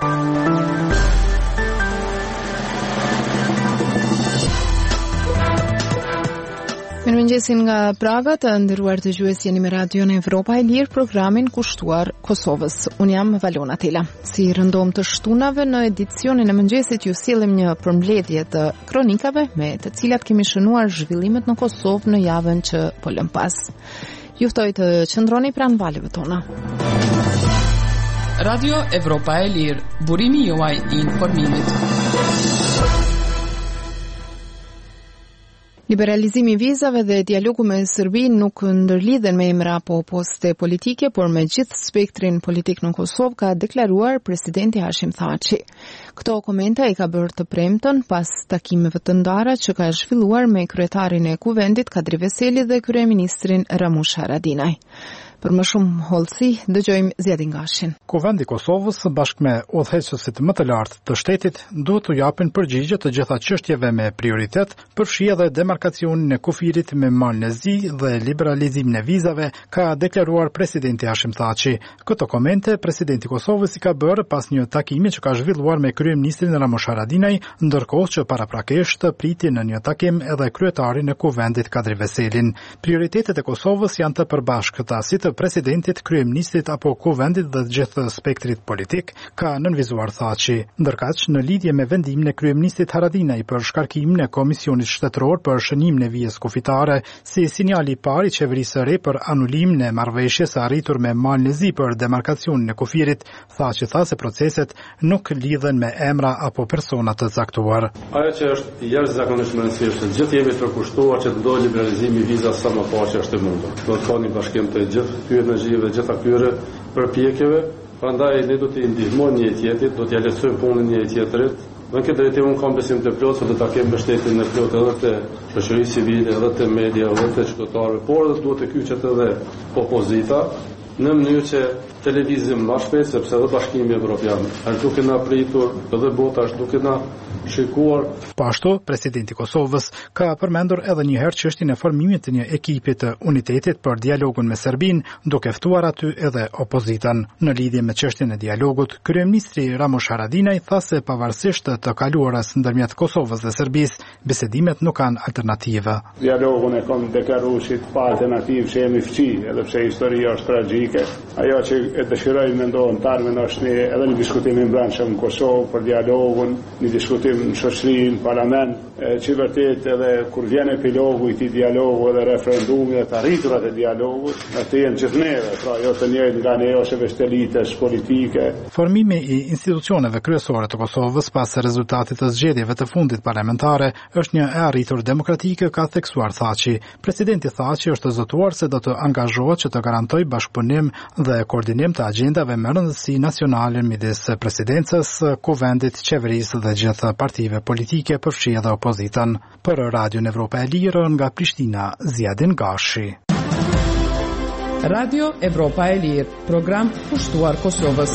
Mirëmëngjesin nga Praga, të nderuar dëgjues, jeni me Radion Evropa e Lirë, programin kushtuar Kosovës. Unë jam Valona Tela. Si rëndom të shtunave në edicionin e mëngjesit, ju sillim një përmbledhje të kronikave me të cilat kemi shënuar zhvillimet në Kosovë në javën që po lëm pas. Ju ftoj të qëndroni pranë valeve tona. Radio Evropa e Lirë, burimi juaj I informimit. Liberalizimi I vizave dhe dialogu me Serbinë nuk ndërlidhen me emra apo poste politike, por me gjithë spektrin politik në Kosovë, ka deklaruar presidenti Hashim Thaçi. Këto komente I ka bërë të premten pas takimeve të ndara që ka zhvilluar me kryetarin e Kuvendit Kadri Veseli dhe kryeministrin Ramush Haradinaj. Për më shumë hollësi, dëgjojmë Zjedin Gashin. Kuvendi I Kosovës bashkë me udhëheqësit më të lartë të shtetit duhet të japin përgjigje të gjitha çështjeve me prioritet, përfshi edhe demarkacionin e kufirit me Malnezi dhe liberalizimin e vizave, ka deklaruar presidenti Hashim Thaçi. Këto komente presidenti I Kosovës I ka bërë pas një takimi që ka zhvilluar me kryeministrin Ramush Haradinaj, ndërkohë që paraprakisht priti në një takim edhe kryetarin e Kuvendit Kadri Veselin. Prioritetet e Kosovës janë të përbashkëta, si të presidentit, kryeministrit apo Kuvendit dhe gjithë spektrit politik, ka nënvizuar Thaçi. Ndërkaq, në lidhje me vendimin e kryeministrit Haradinaj për shkarkimin e Komisionit Shtetëror për shënimin e vijës kufitare, si sinjali I parë I qeverisë së re për anulimin e marrëveshjes së arritur me Malnezi për demarkacionin e kufirit, Thaçi tha se proceset nuk lidhen me emra apo persona të caktuar. Ajo që është jashtëzakonisht e rëndësishme, gjithë jemi të kushtuar që të ndodhë liberalizimi I vizas sa më parë që është e mundur. Do të ka një bashkim të gjithë energjive, gjitha këtyre përpjekjeve, prandaj ne do të ndihmojmë një tjetrit, do t'ja lehtësojmë punën një tjetrit. Në këtë drejtim unë kam besim të plotë se do ta kemi mbështetjen e plotë edhe të shoqërisë civile, edhe të media, edhe të qytetarëve, por edhe duhet të kyçet edhe opozita në mënyrë që televizim më shpejt, sepse edhe Bashkimi Evropian është duke na pritur, edhe bota është duke na shikuar. Pashtu, presidenti I Kosovës ka përmendur edhe një herë çështjen e formimit të një ekipi të unitetit për dialogun me Serbinë, duke ftuar aty edhe opozitën. Në lidhje me çështjen e dialogut, kryeministri Ramush Haradinaj tha se pavarësisht të kaluarës ndërmjet Kosovës dhe Serbisë, bisedimet nuk kanë alternativë. Dialogun e kam deklaruar si pa alternativë që jemi fqi, edhe pse historia është tragjike. Ajo që e dëshirojmë mendohen tarmen është edhe një diskutim I brendshëm në Kosovë për dialogun, një diskutim në shoqëri, në parlament, që vërtet edhe kur vjen epilogu I këtij dialogu edhe referendumi dhe të arriturat e dialogut, atë janë gjithë neve, pra jo të njëjtë nga ne ose vetë elites politike. Formimi I institucioneve kryesore të Kosovës pas rezultatit të zgjedhjeve të fundit parlamentare është një e arritur demokratike, ka theksuar Thaçi. Presidenti Thaçi është zotuar se do të angazhohet që të garantojë bashkëpunim dhe koordinim të agjendave me rëndësi nacionale midis presidencës, Kuvendit, qeverisë dhe gjithë partive politike, përfshi edhe opozitën. Për Radion Evropa e Lirë nga Prishtina, Zjedin Gashi. Radio Evropa e Lirë, program kushtuar Kosovës.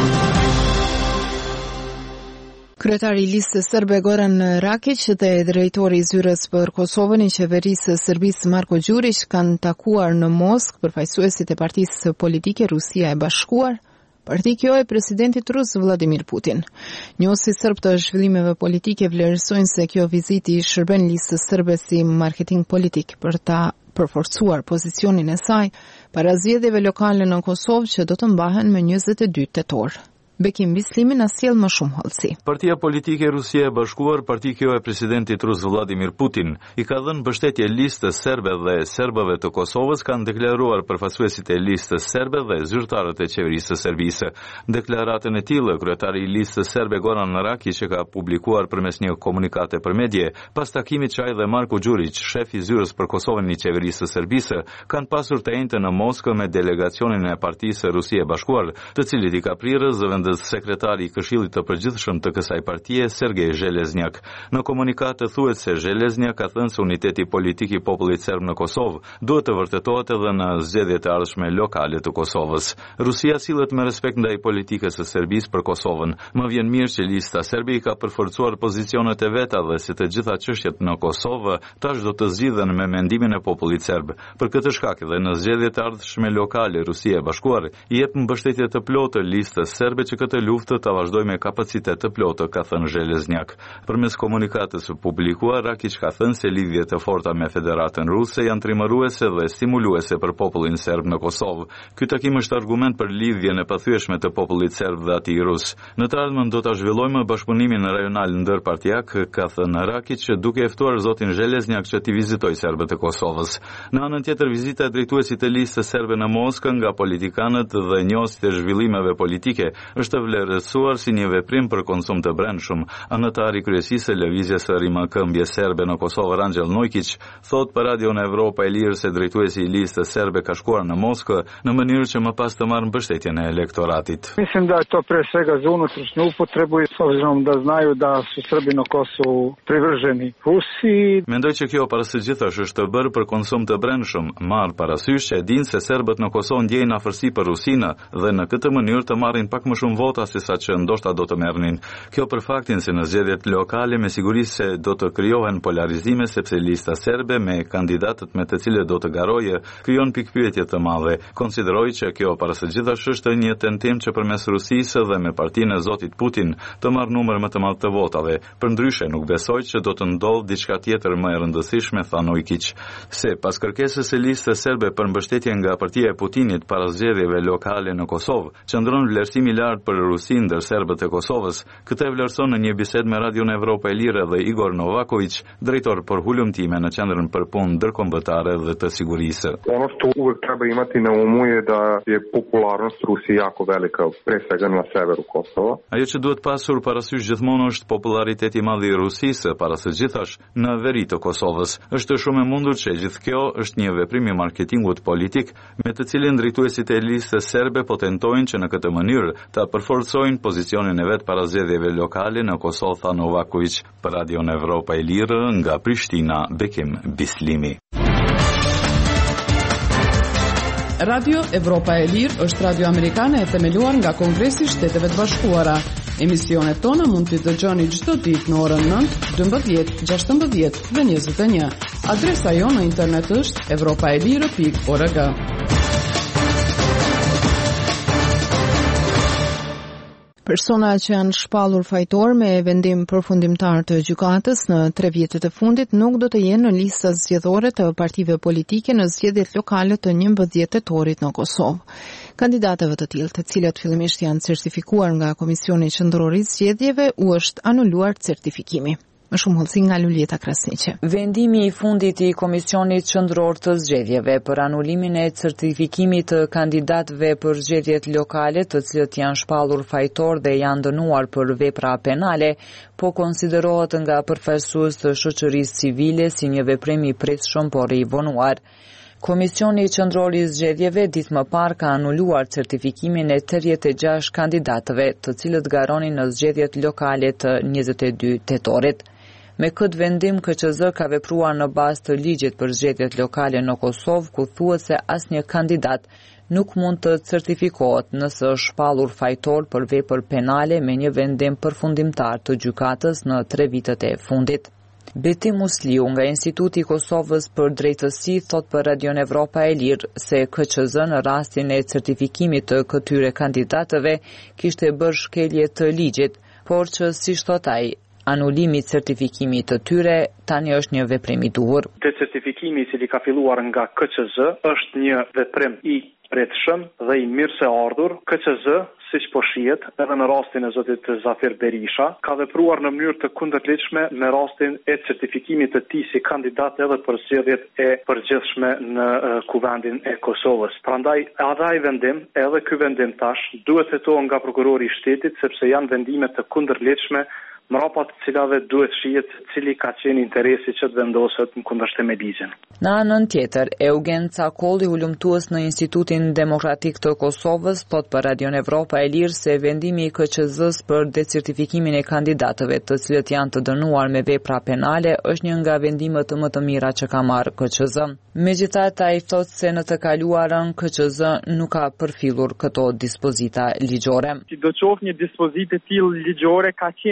Kryetari I listës serbe Goran Rakić dhe drejtori I zyrës për Kosovën I qeverisë së Serbisë Marko Đurić kanë takuar në Moskë përfaqësuesit e partisë politike Rusia e Bashkuar. Partia kjo e presidentit rus Vladimir Putin. Njohësit serb të zhvillimeve politike vlerësojnë se kjo viziti I shërben listës serbe si marketing politik për ta përforcuar pozicionin e saj para zgjedhjeve lokale në Kosovë që do të mbahen me 22 tetor. Bekim Bislimi na sjell më shumë hollësi. Partia politike Rusia e Bashkuar, partia kjo e presidentit rus Vladimir Putin, I ka dhënë mbështetje listës serbe dhe serbëve të Kosovës, kanë deklaruar përfaqësuesit e listës serbe dhe zyrtarët e qeverisë së Serbisë. Deklaratën e tillë, kryetari I listës serbe Goran Rakić që ka publikuar përmes një komunikate për medje, pas takimit që ai dhe Marko Đurić, shefi I zyrës për Kosovën I qeverisë së Serbisë, kanë pasur të enjtë në Moskë me delegacionin e partisë Rusia e Bashkuar, të cilit I ka prirë zëvendës sekretari I Këshillit të Përgjithshëm të kësaj partie, Sergej Zhelezniak. Në komunikatë thuhet se Zhelezniak ka thënë se uniteti politik I popullit serb në Kosovë duhet të vërtetohet edhe në zgjedhjet e ardhshme lokale të Kosovës. Rusia sillet me respekt ndaj politikës së Serbisë për Kosovën. Më vjen mirë që lista serbe I ka përforcuar pozicionet e veta dhe se të gjitha çështjet në Kosovë tash do të zgjidhen me mendimin e popullit serb. Për këtë shkak dhe në zgjedhjet e ardhshme lokale Rusia e Bashkuar I jep mbështetje të plotë listës serbe që këtë luftë ta vazhdojë me kapacitet të plotë, ka thënë Zhelezniak. Përmes komunikatës së publikuar, Rakić ka thënë se lidhjet e forta me Federatën Ruse janë trimëruese dhe stimuluese për popullin serb në Kosovë. Ky takim është argument për lidhjen e pathyeshme të popullit serb dhe atij rus. Në të ardhmen do ta zhvillojmë bashkëpunimin rajonal ndërpartiak, ka thënë Rakić, duke e ftuar zotin Zhelezniak që t'i vizitojë serbët e Kosovës. Në anën tjetër, vizita e drejtuesit të listës serbe në Moskë nga politikanët dhe njohësit e zhvillimeve politike është vlerësuar si një veprim për konsum të brendshëm. Anëtari i kryesisë së lëvizjes së rimëkëmbje serbe në Kosovë, Rangjel Nojkić, thot për Radio në Evropa e Lirë se drejtuesi i listës serbe ka shkuar në Moskë në mënyrë që më pas të marrë mbështetjen e elektoratit. Mislim da je to pre svega za unutrašnju upotrebu i s obzirom da znaju da su Srbi në Kosovu privrženi Rusiji. Mendoj që kjo para së gjithash është bërë për konsum të brendshëm, marr parasysh që e dinë se serbët në Kosovë ndjejnë afërsi për Rusinë dhe në këtë mënyrë të marrin pak më shumë vota se sa që ndoshta do të merrnin. Kjo për faktin se në zgjedhjet lokale me siguri se do të krijohen polarizime sepse lista serbe me kandidatët me të cilët do të garojë krijon pikpyetje të mëdha. Konsideroj që kjo para së gjithash është një tentim që përmes Rusisë dhe me partinë e zotit Putin të marrë numër më të madh të votave. Përndryshe nuk besoj që do të ndodhë diçka tjetër më e rëndësishme, tha Nojkić. Se pas kërkesës së listës serbe për mbështetje nga partia e Putinit para zgjedhjeve lokale në Kosovë, qëndron vlerësimi i lartë për Rusinë ndër serbët e Kosovës. Këtë e vlerëson në një bisedë me Radio në Evropa e Lirë dhe Igor Novaković, drejtor për hulumtime në Qendrën për Punë Ndërkombëtare dhe të Sigurisë. Ono što uvek treba imati na umu je da je popularnost Rusije jako velika, pre svega na severu Kosova. Ajo që duhet pasur parasysh gjithmonë është populariteti i madh i Rusisë para së gjithash në veri të Kosovës. Është shumë e mundur që gjithë kjo është një veprim i marketingut politik me të cilin drejtuesit e listës serbe po tentojnë që në këtë mënyrë ta përforcojnë pozicionin e vet para zgjedhjeve lokale në Kosovë, tha Novaković për Radio në Evropa e Lirë nga Prishtina, Bekim Bislimi. Radio Evropa e Lirë është radio amerikane e themeluar nga Kongresi i Shteteve të Bashkuara. Emisionet tona mund t'i dëgjoni çdo ditë në orën 9, 12, 16 dhe 21. Adresa jonë në internet është evropaelire.org. Persona që janë shpallur fajtor me vendim përfundimtar të gjykatës në 3 vjetët e fundit nuk do të jenë në listat zgjedhore të partive politike në zgjedhjet lokale të 11 tetorit në Kosovë. Kandidatëve të tillë, të cilët fillimisht janë certifikuar nga Komisioni Qendror i Zgjedhjeve, u është anuluar certifikimi. Më shumë hollësi nga Luljeta Krasniqe. Vendimi i fundit i Komisionit Qendror të Zgjedhjeve për anulimin e certifikimit të kandidatëve për zgjedhjet lokale, të cilët janë shpallur fajtor dhe janë dënuar për vepra penale, po konsiderohet nga përfaqësues të shoqërisë civile si një veprim i pritshëm por i vonuar. Komisioni Qendror i Zgjedhjeve ditë më parë ka anuluar certifikimin e 86 kandidatëve, të cilët garonin në zgjedhjet lokale të 22 tetorit. Me këtë vendim, KQZ ka vepruar në bazë të ligjit për zgjedhjet lokale në Kosovë, ku thuhet se asnjë kandidat nuk mund të certifikohet nëse është shpallur fajtor për vepër penale me një vendim përfundimtar të gjykatës në 3 vitet e fundit. Betim Musliu nga Instituti i Kosovës për Drejtësi thot për Radio Evropa e Lirë se KQZ në rastin e certifikimit të këtyre kandidatëve kishte bërë shkelje të ligjit, por që si thot ai, anulimi i certifikimit të tyre tani është një veprim i duhur. Decertifikimi i cili ka filluar nga KQZ është një veprim i pritshëm dhe i mirëseardhur. KQZ, siç po shihet, edhe në rastin e zotit Zafir Berisha, ka vepruar në mënyrë të kundërligjshme me rastin e certifikimit të tij si kandidat edhe për zgjedhjet e përgjithshme në Kuvendin e Kosovës. Prandaj, edhe ai vendim, edhe ky vendim tash duhet hetohen nga prokurori i shtetit sepse janë vendime të kundërligjshme mrapa të cilave duhet shihet cili ka qenë interesi që të vendoset në kundërshtim me ligjin. Në anën tjetër, Eugen Cakolli, hulumtues në Institutin Demokratik të Kosovës, thot për Radio Evropa e Lirë se vendimi i KQZ-s për decertifikimin e kandidatëve të cilët janë të dënuar me vepra penale është një nga vendimet më të mira që ka marrë KQZ. Megjithatë, ai thot se në të kaluarën KQZ nuk ka përfillur këto dispozita ligjore. Do qoftë një dispozitë të tillë ligjore ka qenë në ligjin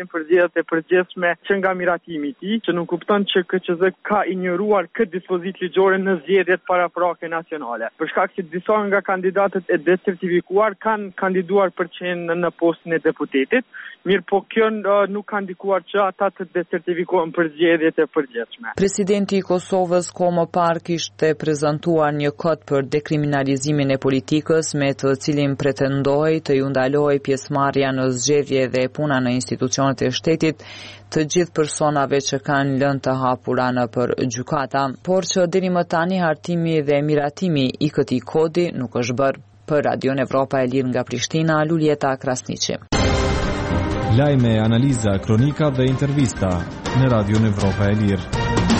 marrin përgjedhjet e përgjithshme që nga miratimi i tij, që nuk kupton që KQZ ka injoruar këtë dispozitë ligjore në zgjedhjet paraprake nacionale. Për shkak se disa nga kandidatët e desertifikuar kanë kandiduar për qenë në postin e deputetit, mirë po kjo nuk ka ndikuar që ata të desertifikohen për zgjedhjet e përgjithshme. Presidenti i Kosovës ko më parë kishte prezantuar një kod për dekriminalizimin e politikës me të cilin pretendohej të ju ndalojë pjesëmarrja në zgjedhje dhe puna në institucionet e shtetit të gjithë personave që kanë lënë të hapura nëpër gjykata, por që deri më tani hartimi dhe miratimi i këtij kodi nuk është bërë. Për Radion Evropa e Lirë nga Prishtina, Luljeta Krasniqi. Lajme, analiza, kronika dhe intervista në Radion Evropa e Lirë.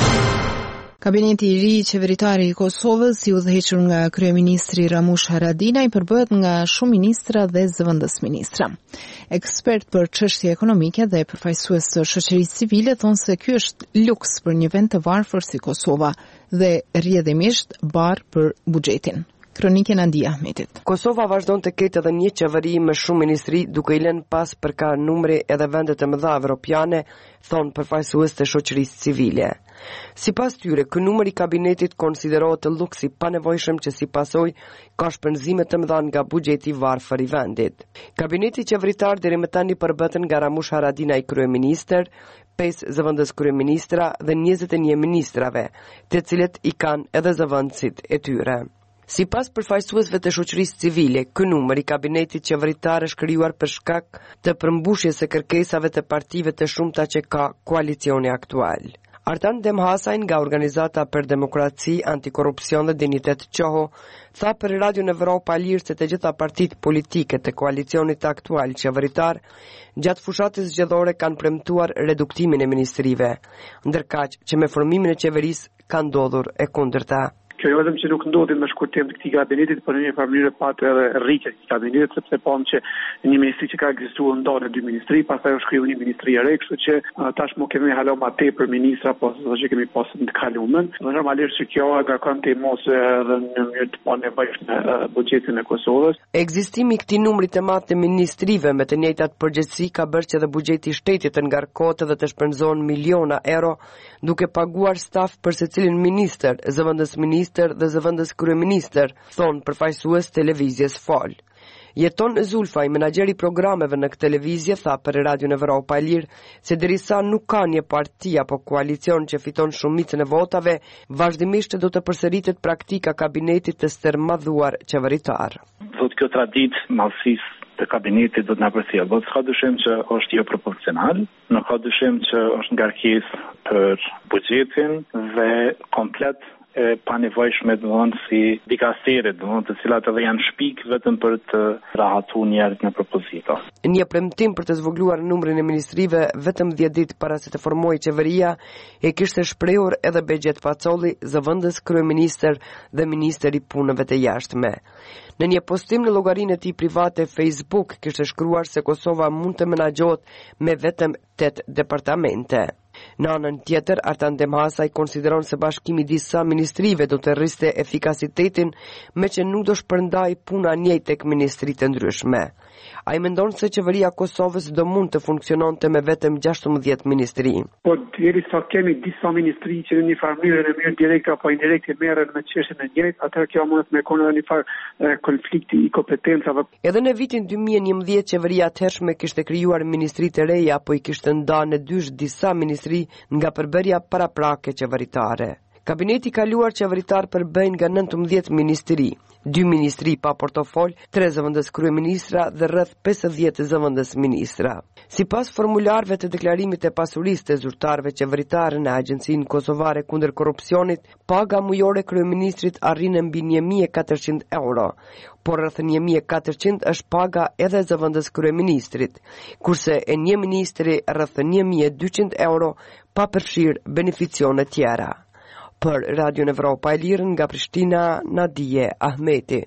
Kabineti i ri qeveritar i Kosovës, i udhëhequr nga kryeministri Ramush Haradinaj, përbëhet nga shumë ministra dhe zëvendës ministra. Ekspert për çështje ekonomike dhe përfaqësues të shoqërisë civile thonë se ky është luks për një vend të varfër si Kosova dhe rrjedhimisht barr për buxhetin. Kronikën Andi Ahmetit. Kosova vazhdon të ketë edhe një qeveri me shumë ministri, duke i lënë pas për ka numri edhe vendet e mëdha evropiane, thonë përfaqësues të shoqërisë civile. Sipas tyre, ky numër i kabinetit konsiderohet luks i panevojshëm që si pasojë ka shpenzime të mëdha nga buxheti varfër i vendit. Kabineti qeveritar deri më tani përbëhet nga Ramush Haradinaj kryeministër, 5 zëvendës kryeministra dhe 21 ministrave, të cilët i kanë edhe zëvendësit e tyre. Sipas përfaqësuesve të shoqërisë civile, ky numër i kabinetit qeveritar është krijuar për shkak të përmbushjes së kërkesave të partive të shumta që ka koalicioni aktual. Artan Demhasaj nga Organizata për Demokraci, Antikorrupsion dhe Dinjitet Qoho tha për Radion Evropa e Lirë se të gjitha partitë politike të koalicionit aktual qeveritar gjatë fushatës zgjedhore kanë premtuar reduktimin e ministrive, ndërkaq që me formimin e qeverisë ka ndodhur e kundërta. Kjo jo vetëm që nuk ndodhi me shkurtim të këtij kabinetit, por në një farë patë edhe rritje të kabinetit, sepse pam që një ministri që ka ekzistuar ndonë 2 ministri, pastaj u shkriu një ministri e re, kështu që tashmë kemi hala më tepër ministra, po që kemi pasur të kaluamën. Normalisht që kjo agakon të mos edhe në mënyrë të panevojshme buxhetin e Kosovës. Ekzistimi i këtij numri të madh të ministrive me të njëjtat përgjegjësi ka bërë që dhe buxheti i shtetit të ngarkohet dhe të shpenzohen miliona euro duke paguar staf për secilin ministër, zëvendës ministër dhe zëvendës kryeministër, thonë përfaqësues televizjes Fol. Jeton Zulfaj, menaxheri programeve në këtë televizje, tha për Radion Evropa e Lirë se derisa nuk ka një parti apo koalicion që fiton shumicën e votave, vazhdimisht do të përsëritet praktika kabinetit të stërmadhuar qeveritar. Thotë kjo traditë madhësisë të kabinetit do të na përcjell, por s'ka dyshim që është jo proporcional, nuk ka dyshim që është ngarkesë për buxhetin dhe komplet e panevojshme domthonë si dikastire, domthonë të cilat edhe janë shpik vetëm për të rahatuar njerëzit në propozita. Një premtim për të zvogluar numrin e ministrive vetëm 10 ditë para se të formojë qeveria e kishte shprehur edhe Bexhet Pacolli, zëvendës kryeministër dhe ministër i punëve të jashtme. Në një postim në llogarinë e tij private Facebook kishte shkruar se Kosova mund të menaxhohet me vetëm 8 departamente. Në anën tjetër, Artan Demhasaj konsideron se bashkimi i disa ministrive do të rriste efikasitetin, me që nuk do shpërndaj puna njëjtë tek ministritë të ndryshme. Ai mendon se qeveria e Kosovës do mund të funksiononte me vetëm 16 ministri. Po derisa kemi disa ministri që në një farë mënyrë direkte apo indirekte merren me çështjen e njëjtë, atëherë kjo mund të mëkon edhe një farë konflikti i kompetencave. Edhe në vitin 2011 qeveria atëhershme kishte krijuar ministri të reja apo i kishte ndarë në dysh disa ministri nga përbërja paraprake qeveritare. Kabineti kaluar qeveritar përbëjnë nga 19 ministri, 2 ministri pa portofol, 3 zëvendës kryeministra dhe rreth 50 zëvendës ministra. Sipas formularëve të deklarimit të pasurisë të zyrtarëve qeveritare në Agjencinë Kosovare kundër korrupsionit, paga mujore kryeministrit arrin mbi 1400 euro, por rreth 1400 është paga edhe zëvendës kryeministrit, kurse e një ministri rreth 1200 euro pa përfshirë beneficione tjera. Për Radion Evropa e Lirë nga Prishtina, Nadije Ahmeti.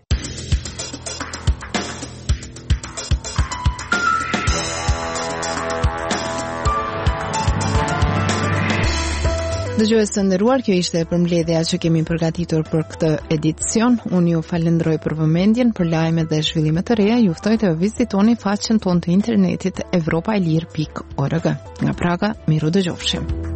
Dëgjues të nderuar, kjo ishte përmbledhja që kemi përgatitur për këtë edicion. Unë ju falenderoj për vëmendjen, për lajme dhe zhvillime të reja. Ju ftoj të vizitoni faqen tonë të internetit evropaelir.org. Nga Praga, miru dëgjofshim.